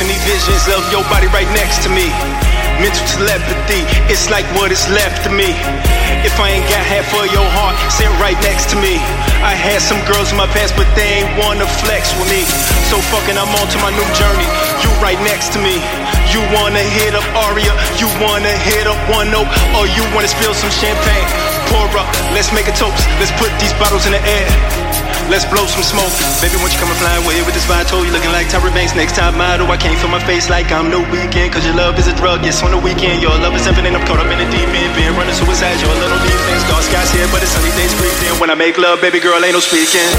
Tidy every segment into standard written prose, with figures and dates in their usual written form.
many visions of your body right next to me. Mental telepathy, it's like what is left of me. If I ain't got half of your heart, sit right next to me. I had some girls in my past, but they ain't wanna flex with me. So fucking I'm on to my new journey. You right next to me. You wanna hit up Aria, you wanna hit up One Oak, or you wanna spill some champagne. Pour up, let's make a toast. Let's put these bottles in the air. Let's blow some smoke. Baby, won't you come and fly away with this Vito? You looking like Tyra Banks, next time model. I can't feel my face like I'm no weekend. Cause your love is a drug, yes, on the weekend. Your love is infinite, I'm caught up in the deep end. Being running suicide, you're a little defense. Dark skies here, but it's sunny days breathing. When I make love, baby girl, ain't no speaking.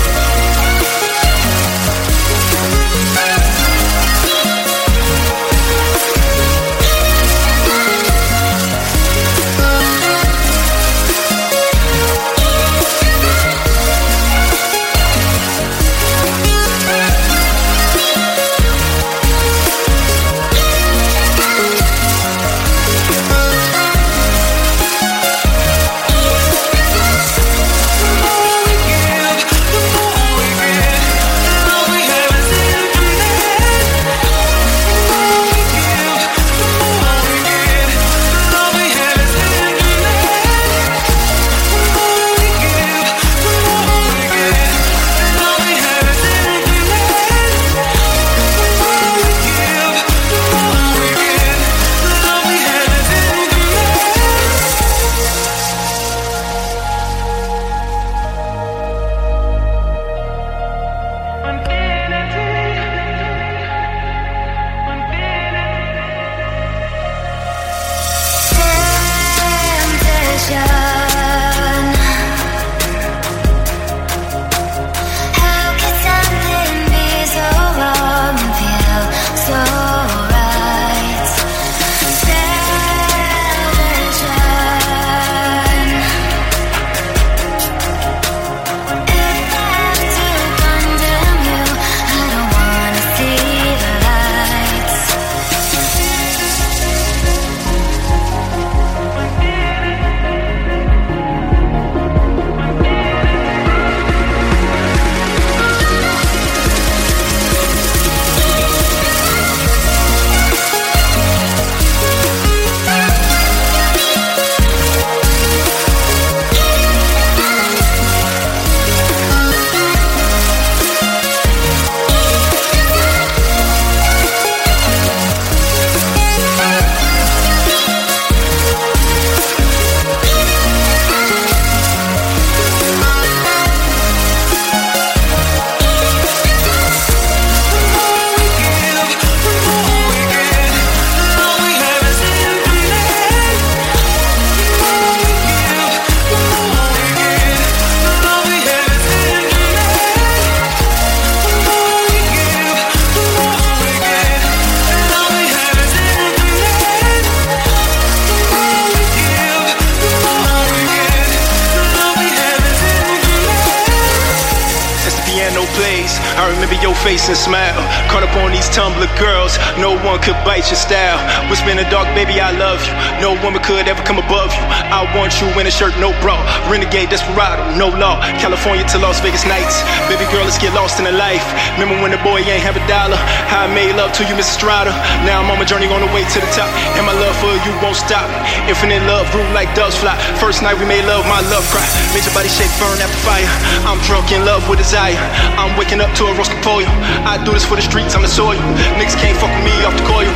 I remember your face and smile. Caught up on these Tumblr girls. No one could bite your style. Whisper in the dark, baby, I love you. No woman could ever come above you. I want you in a shirt, no bra. Renegade, desperado, no law. California to Las Vegas nights. Baby girl, let's get lost in the life. Remember when the boy ain't have a dollar? How I made love to you, Mrs. Strada. Now I'm on my journey on the way to the top. And my love for you won't stop. Infinite love grew like doves fly. First night we made love, my love cry. Made your body shake, burn after fire. I'm drunk in love with desire. I'm waking up to a Roscoe. I do this for the streets, I'm the soil. Niggas can't fuck with me off the coil.